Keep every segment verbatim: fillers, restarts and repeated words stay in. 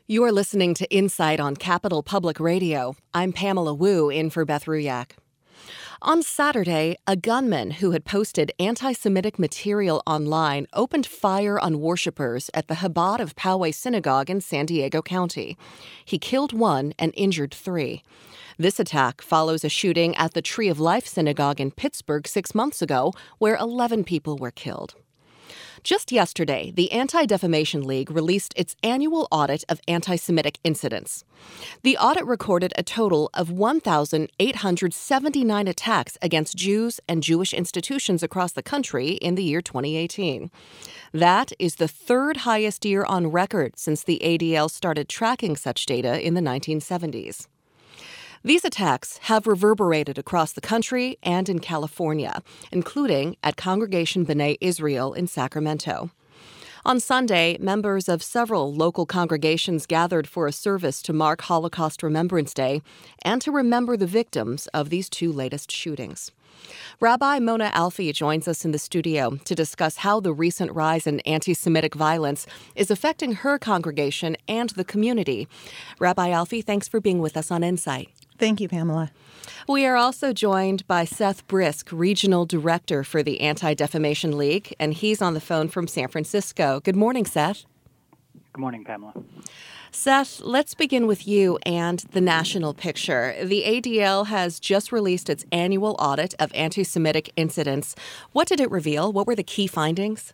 You're listening to Insight on Capital Public Radio. I'm Pamela Wu in for Beth Ruyak. On Saturday, a gunman who had posted anti-Semitic material online opened fire on worshipers at the Chabad of Poway Synagogue in San Diego County. He killed one and injured three. This attack follows a shooting at the Tree of Life Synagogue in Pittsburgh six months ago, where eleven people were killed. Just yesterday, the Anti-Defamation League released its annual audit of anti-Semitic incidents. The audit recorded a total of one thousand eight hundred seventy-nine attacks against Jews and Jewish institutions across the country in the year twenty eighteen. That is the third highest year on record since the A D L started tracking such data in the nineteen seventies. These attacks have reverberated across the country and in California, including at Congregation B'nai Israel in Sacramento. On Sunday, members of several local congregations gathered for a service to mark Holocaust Remembrance Day and to remember the victims of these two latest shootings. Rabbi Mona Alfie joins us in the studio to discuss how the recent rise in anti-Semitic violence is affecting her congregation and the community. Rabbi Alfie, thanks for being with us on Insight. Thank you, Pamela. We are also joined by Seth Brisk, Regional Director for the Anti-Defamation League, and he's on the phone from San Francisco. Good morning, Seth. Good morning, Pamela. Seth, let's begin with you and the national picture. The A D L has just released its annual audit of anti-Semitic incidents. What did it reveal? What were the key findings?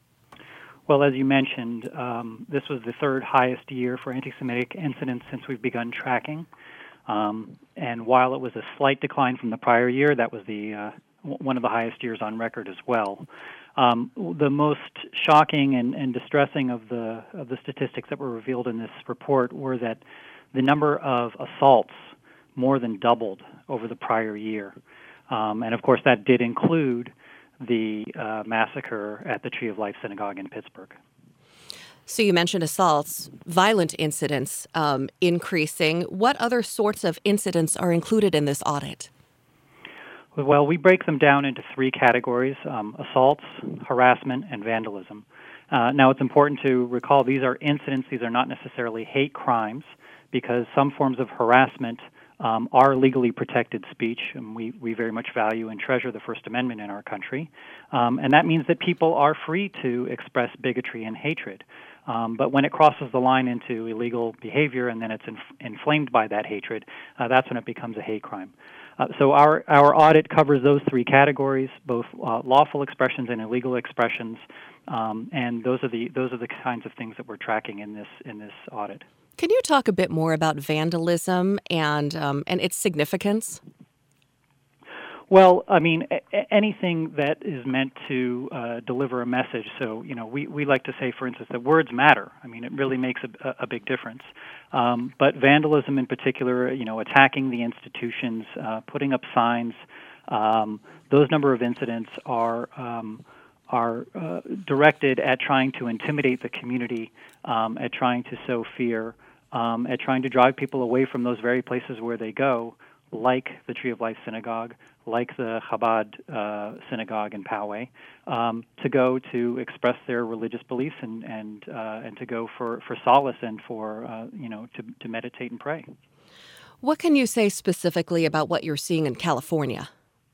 Well, as you mentioned, um, this was the third highest year for anti-Semitic incidents since we've begun tracking. Um, and while it was a slight decline from the prior year, that was the uh, w- one of the highest years on record as well. Um, the most shocking and, and distressing of the of the statistics that were revealed in this report were that the number of assaults more than doubled over the prior year. Um, and, of course, that did include the uh, massacre at the Tree of Life Synagogue in Pittsburgh. So you mentioned assaults, violent incidents um, increasing. What other sorts of incidents are included in this audit? Well, we break them down into three categories, um, assaults, harassment, and vandalism. Uh, now, it's important to recall these are incidents. These are not necessarily hate crimes because some forms of harassment um, are legally protected speech, and we, we very much value and treasure the First Amendment in our country. Um, and that means that people are free to express bigotry and hatred. Um, but when it crosses the line into illegal behavior and then it's inf- inflamed by that hatred, uh, that's when it becomes a hate crime. Uh, so our, our audit covers those three categories, both uh, lawful expressions and illegal expressions, um, and those are the those are the kinds of things that we're tracking in this in this audit. Can you talk a bit more about vandalism and um, and its significance? Well, I mean, a- anything that is meant to uh, deliver a message. So, you know, we, we like to say, for instance, that words matter. I mean, it really makes a, a big difference. Um, but vandalism in particular, you know, attacking the institutions, uh, putting up signs, um, those number of incidents are um, are uh, directed at trying to intimidate the community, um, at trying to sow fear, um, at trying to drive people away from those very places where they go, like the Tree of Life Synagogue, like the Chabad uh, Synagogue in Poway, um, to go to express their religious beliefs and and uh, and to go for, for solace and for uh, you know to to meditate and pray. What can you say specifically about what you're seeing in California?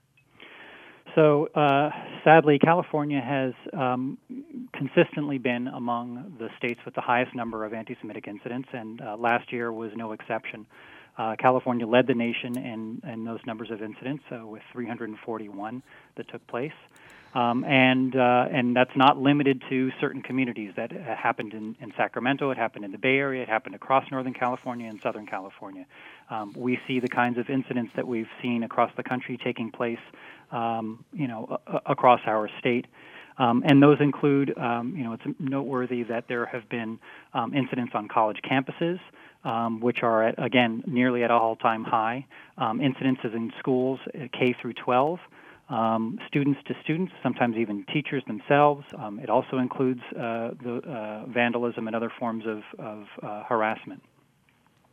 So, uh, sadly, California has um, consistently been among the states with the highest number of anti-Semitic incidents, and uh, last year was no exception. Uh, California led the nation in, in those numbers of incidents, uh, with three hundred forty-one that took place. Um, and uh, and that's not limited to certain communities. That uh, happened in, in Sacramento, it happened in the Bay Area, it happened across Northern California and Southern California. Um, we see the kinds of incidents that we've seen across the country taking place, um, you know, a- across our state. Um, and those include, um, you know, it's noteworthy that there have been um, incidents on college campuses, um, which are, at, again, nearly at an all-time high. Um, incidences in schools, uh, K through twelve. Um, students to students, sometimes even teachers themselves. Um, it also includes uh, the uh, vandalism and other forms of, of uh, harassment.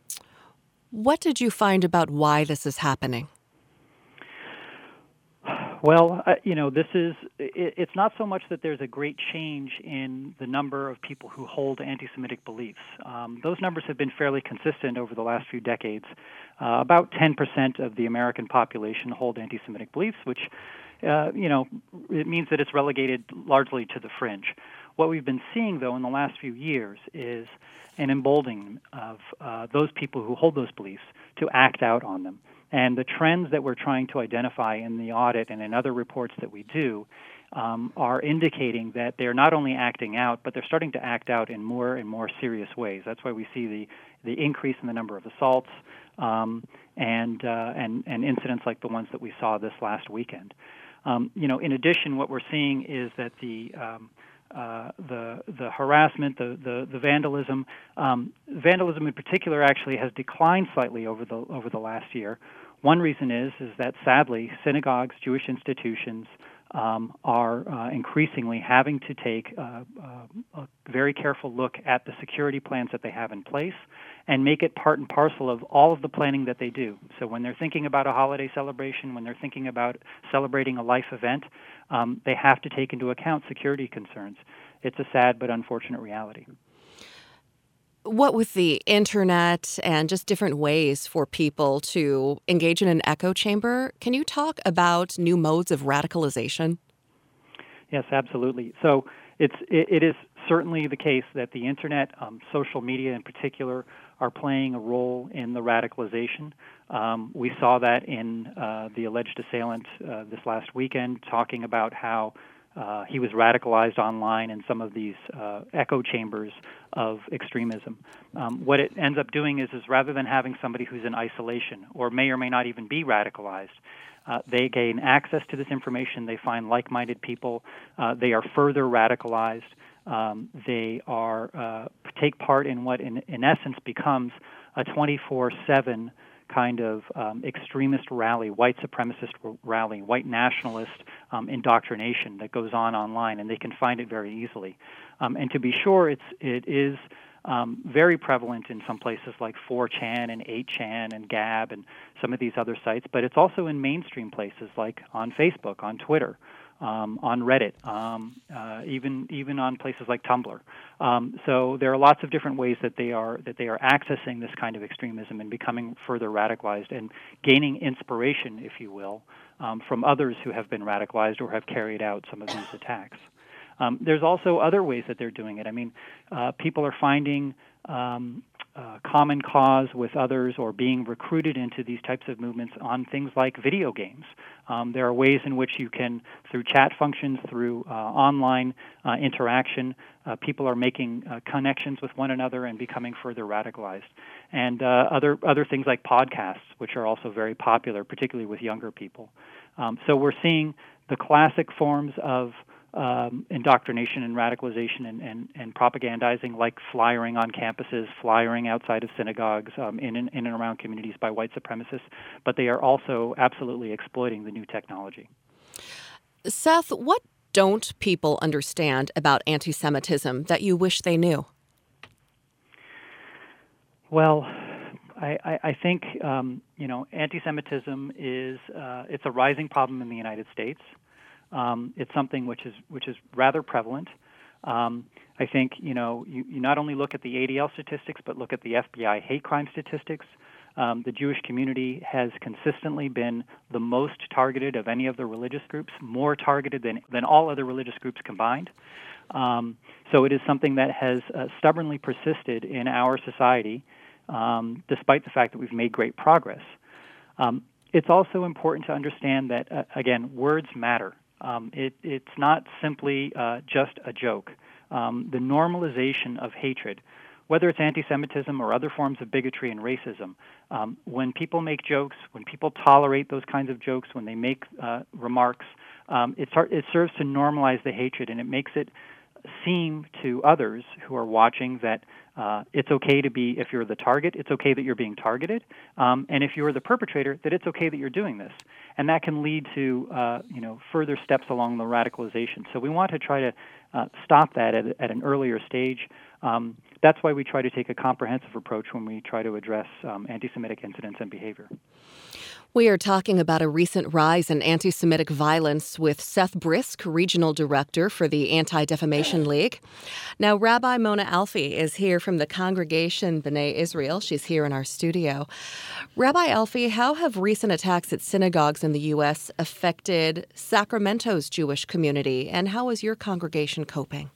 What did you find about why this is happening? Well, uh, you know, this is, it, it's not so much that there's a great change in the number of people who hold anti-Semitic beliefs. Um, those numbers have been fairly consistent over the last few decades. Uh, about ten percent of the American population hold anti-Semitic beliefs, which, uh, you know, it means that it's relegated largely to the fringe. What we've been seeing, though, in the last few years is an emboldening of uh, those people who hold those beliefs to act out on them. And the trends that we're trying to identify in the audit and in other reports that we do um, are indicating that they're not only acting out, but they're starting to act out in more and more serious ways. That's why we see the, the increase in the number of assaults um, and, uh, and, and incidents like the ones that we saw this last weekend. Um, you know, in addition, what we're seeing is that the um, Uh, the the harassment, the the, the vandalism, um, vandalism in particular actually has declined slightly over the over the last year. One reason is is that sadly synagogues, Jewish institutions um, are uh, increasingly having to take uh, uh, a very careful look at the security plans that they have in place and make it part and parcel of all of the planning that they do. So when they're thinking about a holiday celebration, when they're thinking about celebrating a life event, um, they have to take into account security concerns. It's a sad but unfortunate reality. What with the internet and just different ways for people to engage in an echo chamber, can you talk about new modes of radicalization? Yes, absolutely. So it's it, it is certainly the case that the internet, um, social media in particular, are playing a role in the radicalization. Um, we saw that in uh, the alleged assailant uh, this last weekend, talking about how uh, he was radicalized online in some of these uh, echo chambers of extremism. Um, what it ends up doing is, is rather than having somebody who's in isolation or may or may not even be radicalized, Uh, they gain access to this information. They find like-minded people. Uh, they are further radicalized. Um, they are uh, take part in what, in, in essence, becomes a twenty-four seven kind of um, extremist rally, white supremacist rally, white nationalist um, indoctrination that goes on online, and they can find it very easily. Um, and to be sure, it's it is. Um, very prevalent in some places like four chan and eight chan and Gab and some of these other sites, but it's also in mainstream places like on Facebook, on Twitter, um, on Reddit, um, uh, even even on places like Tumblr. Um, so there are lots of different ways that they are that they are accessing this kind of extremism and becoming further radicalized and gaining inspiration, if you will, um, from others who have been radicalized or have carried out some of these attacks. Um, there's also other ways that they're doing it. I mean, uh, people are finding um, uh, common cause with others or being recruited into these types of movements on things like video games. Um, there are ways in which you can, through chat functions, through uh, online uh, interaction, uh, people are making uh, connections with one another and becoming further radicalized. And uh, other other things like podcasts, which are also very popular, particularly with younger people. Um, so we're seeing the classic forms of Um, indoctrination and radicalization and, and, and propagandizing, like flyering on campuses, flyering outside of synagogues, um, in, in, in and around communities by white supremacists, but they are also absolutely exploiting the new technology. Seth, what don't people understand about anti-Semitism that you wish they knew? Well, I, I, I think, um, you know, anti-Semitism is, uh, it's a rising problem in the United States. Um, it's something which is which is rather prevalent. Um, I think you know you, you not only look at the A D L statistics, but look at the F B I hate crime statistics. Um, the Jewish community has consistently been the most targeted of any of the religious groups, more targeted than than all other religious groups combined. Um, so it is something that has uh, stubbornly persisted in our society, um, despite the fact that we've made great progress. Um, it's also important to understand that uh, again, words matter. Um, it, it's not simply uh, just a joke. Um, the normalization of hatred, whether it's anti-Semitism or other forms of bigotry and racism, um, when people make jokes, when people tolerate those kinds of jokes, when they make uh, remarks, um, it, it serves to normalize the hatred, and it makes it seem to others who are watching that uh, it's okay to be, if you're the target, it's okay that you're being targeted, um, and if you're the perpetrator, that it's okay that you're doing this. And that can lead to, uh, you know, further steps along the radicalization. So we want to try to uh, stop that at, at an earlier stage. Um, that's why we try to take a comprehensive approach when we try to address um, anti-Semitic incidents and behavior. We are talking about a recent rise in anti-Semitic violence with Seth Brisk, Regional Director for the Anti-Defamation League. Now, Rabbi Mona Alfie is here from the congregation B'nai Israel. She's here in our studio. Rabbi Alfie, how have recent attacks at synagogues in the U S affected Sacramento's Jewish community, and how is your congregation coping?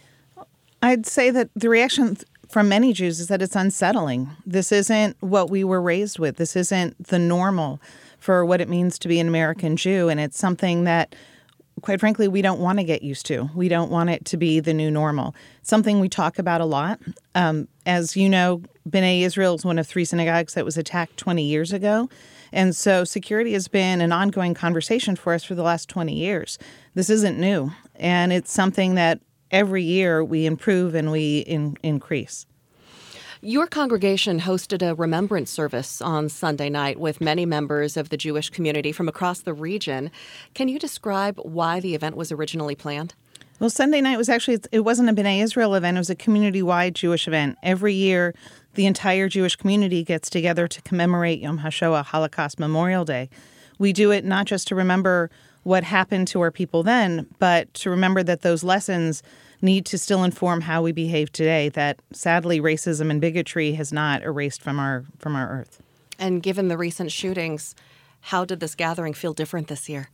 I'd say that the reaction from many Jews is that it's unsettling. This isn't what we were raised with. This isn't the normal for what it means to be an American Jew. And it's something that, quite frankly, we don't want to get used to. We don't want it to be the new normal. It's something we talk about a lot. Um, as you know, B'nai Israel is one of three synagogues that was attacked twenty years ago. And so security has been an ongoing conversation for us for the last twenty years. This isn't new. And it's something that every year we improve and we in, increase. Your congregation hosted a remembrance service on Sunday night with many members of the Jewish community from across the region. Can you describe why the event was originally planned? Well, Sunday night was actually, it wasn't a B'nai Israel event. It was a community-wide Jewish event. Every year, the entire Jewish community gets together to commemorate Yom HaShoah, Holocaust Memorial Day. We do it not just to remember what happened to our people then, but to remember that those lessons need to still inform how we behave today, that sadly racism and bigotry has not erased from our from our earth. And given the recent shootings, how did this gathering feel different this year?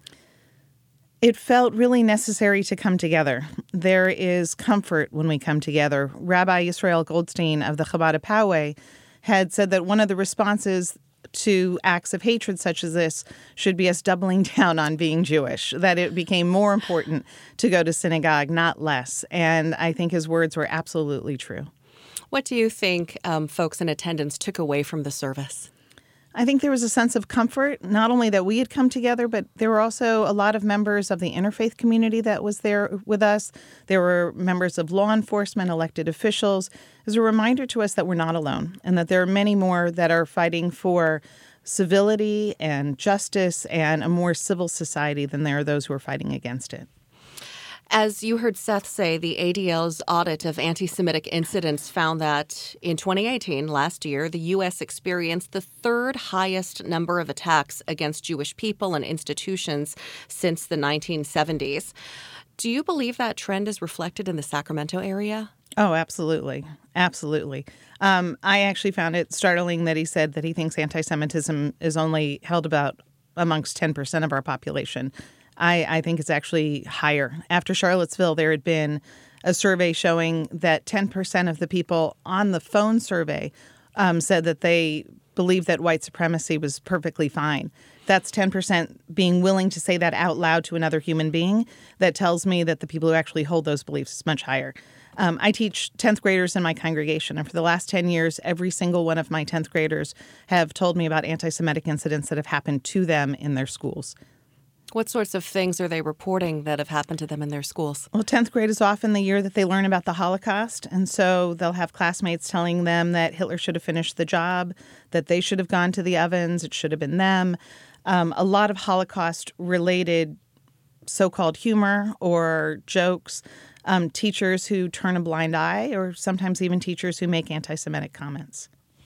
It felt really necessary to come together. There is comfort when we come together. Rabbi Yisrael Goldstein of the Chabad of Poway had said that one of the responses to acts of hatred such as this should be us doubling down on being Jewish, that it became more important to go to synagogue, not less. And I think his words were absolutely true. What do you think um, folks in attendance took away from the service? I think there was a sense of comfort, not only that we had come together, but there were also a lot of members of the interfaith community that was there with us. There were members of law enforcement, elected officials. It was a reminder to us that we're not alone and that there are many more that are fighting for civility and justice and a more civil society than there are those who are fighting against it. As you heard Seth say, the A D L's audit of anti-Semitic incidents found that in twenty eighteen, last year, the U S experienced the third highest number of attacks against Jewish people and institutions since the nineteen seventies. Do you believe that trend is reflected in the Sacramento area? Oh, absolutely. Absolutely. Um, I actually found it startling that he said that he thinks anti-Semitism is only held about amongst ten percent of our population. I, I think it's actually higher. After Charlottesville, there had been a survey showing that ten percent of the people on the phone survey um, said that they believed that white supremacy was perfectly fine. That's ten percent being willing to say that out loud to another human being. That tells me that the people who actually hold those beliefs is much higher. Um, I teach tenth graders in my congregation, and for the last ten years, every single one of my tenth graders have told me about anti-Semitic incidents that have happened to them in their schools. What sorts of things are they reporting that have happened to them in their schools? Well, tenth grade is often the year that they learn about the Holocaust, and so they'll have classmates telling them that Hitler should have finished the job, that they should have gone to the ovens, it should have been them. Um, a lot of Holocaust-related so-called humor or jokes, um, teachers who turn a blind eye, or sometimes even teachers who make anti-Semitic comments.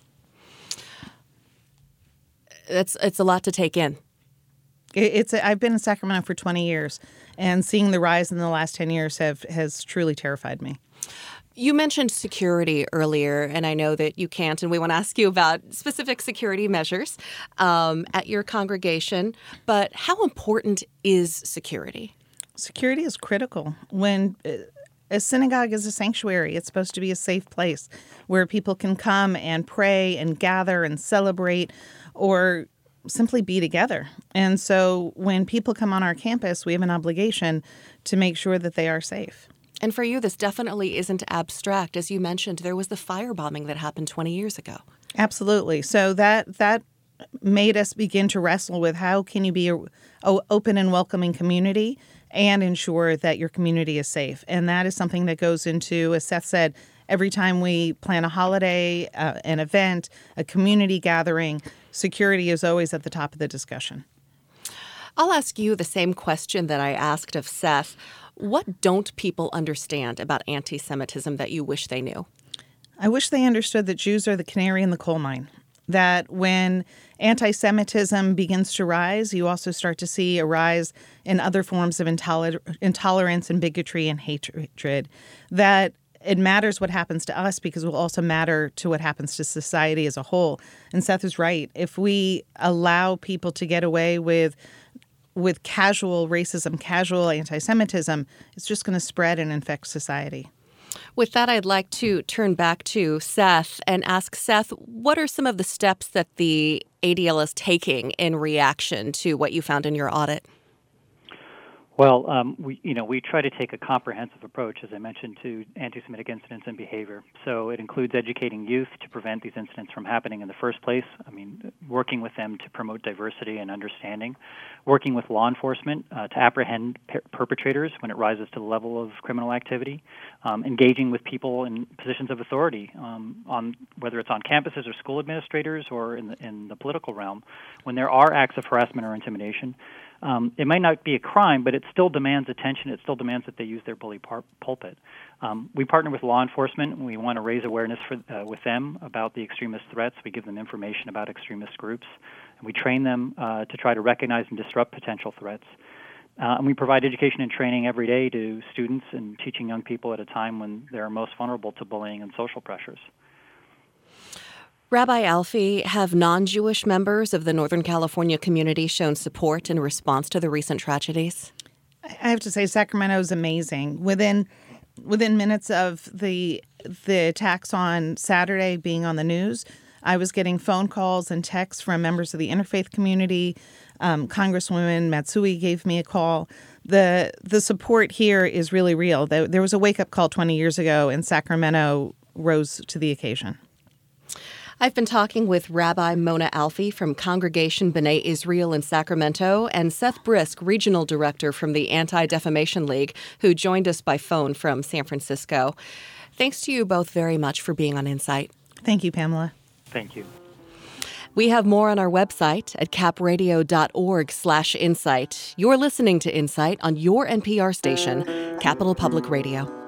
It's, it's a lot to take in. It's a, I've been in Sacramento for twenty years, and seeing the rise in the last ten years have has truly terrified me. You mentioned security earlier, and I know that you can't, and we want to ask you about specific security measures um, at your congregation. But how important is security? Security is critical. When a synagogue is a sanctuary, it's supposed to be a safe place where people can come and pray and gather and celebrate, or simply be together. And so when people come on our campus, we have an obligation to make sure that they are safe. And for you, this definitely isn't abstract. As you mentioned, there was the firebombing that happened twenty years ago. Absolutely. So that that made us begin to wrestle with how can you be a, a open and welcoming community and ensure that your community is safe. And that is something that goes into, as Seth said, every time we plan a holiday, uh, an event, a community gathering, security is always at the top of the discussion. I'll ask you the same question that I asked of Seth. What don't people understand about anti-Semitism that you wish they knew? I wish they understood that Jews are the canary in the coal mine, that when anti-Semitism begins to rise, you also start to see a rise in other forms of intoler- intolerance and bigotry and hatred, that it matters what happens to us because it will also matter to what happens to society as a whole. And Seth is right. If we allow people to get away with with casual racism, casual anti-Semitism, it's just going to spread and infect society. With that, I'd like to turn back to Seth and ask Seth, what are some of the steps that the A D L is taking in reaction to what you found in your audit? Well, um, we, you know, we try to take a comprehensive approach, as I mentioned, to anti-Semitic incidents and behavior. So it includes educating youth to prevent these incidents from happening in the first place. I mean, working with them to promote diversity and understanding, working with law enforcement uh, to apprehend per- perpetrators when it rises to the level of criminal activity, um, engaging with people in positions of authority, um, on whether it's on campuses or school administrators or in the, in the political realm, when there are acts of harassment or intimidation. Um, it might not be a crime, but it still demands attention. It still demands that they use their bully par- pulpit. Um, we partner with law enforcement. We want to raise awareness for, uh, with them about the extremist threats. We give them information about extremist groups. And we train them uh, to try to recognize and disrupt potential threats. Uh, and we provide education and training every day to students and teaching young people at a time when they're most vulnerable to bullying and social pressures. Rabbi Alfie, have non-Jewish members of the Northern California community shown support in response to the recent tragedies? I have to say, Sacramento is amazing. Within within minutes of the the attacks on Saturday being on the news, I was getting phone calls and texts from members of the interfaith community. Um, Congresswoman Matsui gave me a call. The the support here is really real. There, there was a wake-up call twenty years ago, and Sacramento rose to the occasion. I've been talking with Rabbi Mona Alfie from Congregation B'nai Israel in Sacramento and Seth Brisk, Regional Director from the Anti-Defamation League, who joined us by phone from San Francisco. Thanks to you both very much for being on Insight. Thank you, Pamela. Thank you. We have more on our website at capradio.org slash insight. You're listening to Insight on your N P R station, Capital Public Radio.